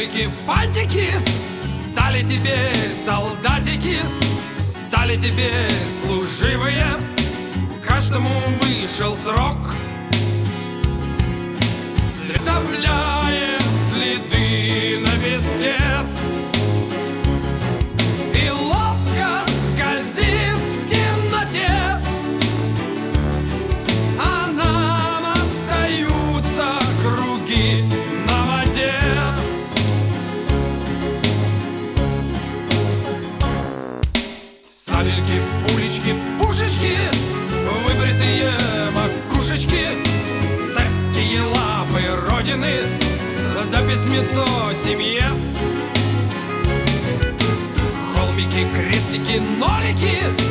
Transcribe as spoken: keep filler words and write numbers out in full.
Сабельки, фантики, стали теперь солдатики, стали теперь служивые. Каждому вышел срок, световляя следы на песке. И лодка скользит в темноте, а нам остаются круги на воде. Сабельки, пулечки, пушечки, выбритые макушечки, цепкие лапы Родины, да письмецо семье. Холмики, крестики, нолики,